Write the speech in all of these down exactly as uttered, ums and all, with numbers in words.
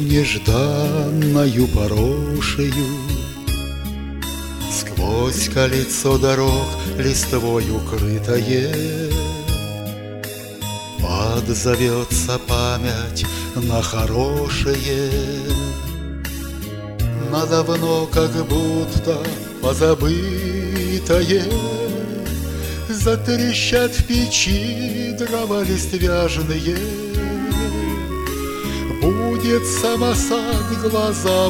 нежданною порошею. Сквозь колесо дорог листвой укрытое отзовется память на хорошее, на давно как будто позабытое. Затрещат в печи дрова листвяжные, будет самосад глаза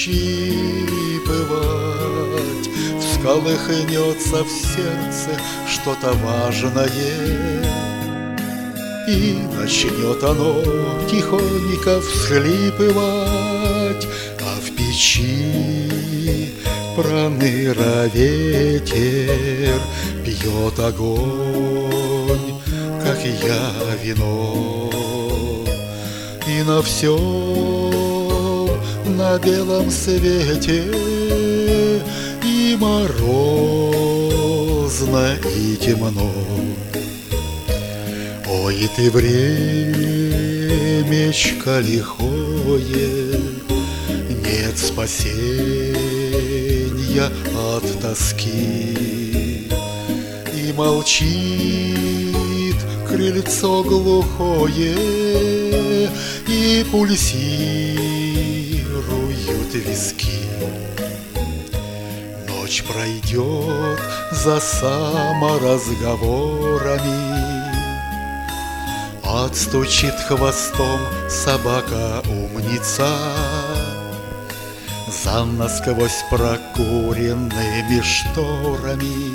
выщипывать, всколыхнется в сердце что-то важное, и начнет оно тихонько всхлипывать, а в печи проныра ветер пьет огонь, как я вино. И на всем на белом свете и морозно, и темно. Ой, ты времечко лихое, нет спасенья от тоски. И молчит крыльцо глухое, и пульсируют виски. Ночь пройдет за саморазговорами, отстучит хвостом собака-умница за насквозь прокуренными шторами.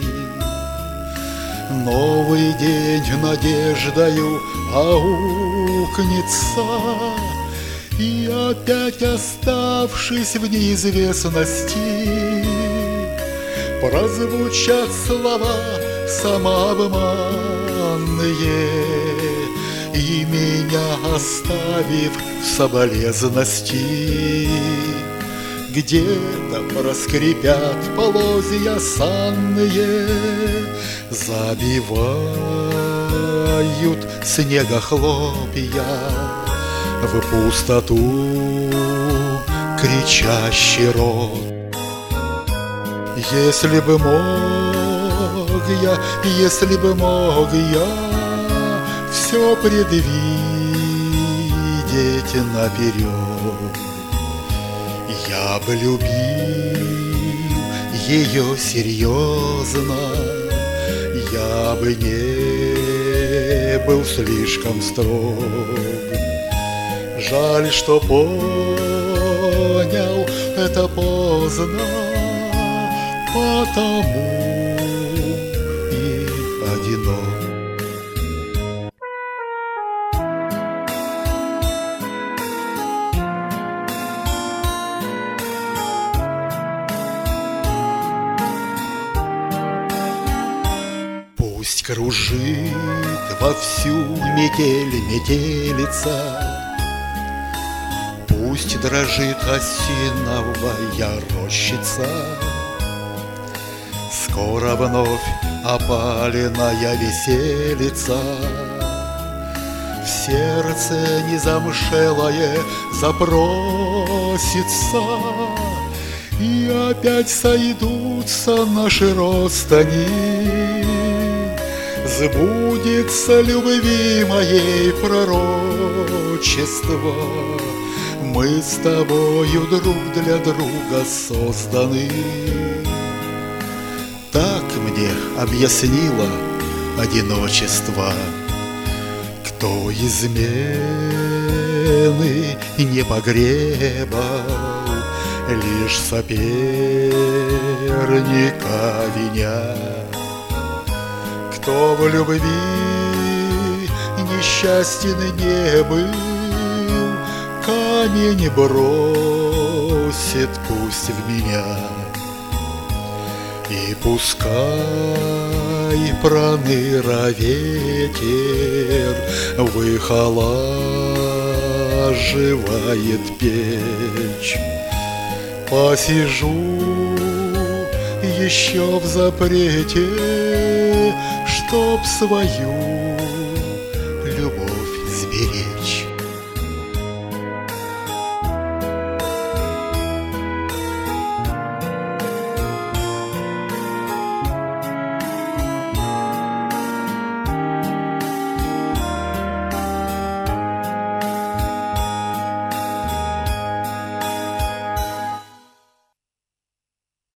Новый день надеждою аукнется, и опять оставшись в неизвестности, прозвучат слова самообманные, и меня оставив в соболезности, где-то проскрипят полозья санные, забивают снегохлопья в пустоту кричащий рот. Если бы мог я, если бы мог я все предвидеть наперед, я бы любил ее серьезно, я бы не был слишком строг. Жаль, что понял это поздно, потому и одинок. Пусть кружит вовсю метель метелица, пусть дрожит осиновая рощица, скоро вновь опаленная веселица в сердце незамшелое запросится, и опять сойдутся наши родствани. Сбудется любви моей пророчество, мы с тобою друг для друга созданы. Так мне объяснило одиночество, кто измены не погребал, лишь соперника виня. Кто в любви несчастен не был, камень бросит пусть в меня. И пускай проныра ветер выхолаживает печь, посижу еще в запрете, чтоб свою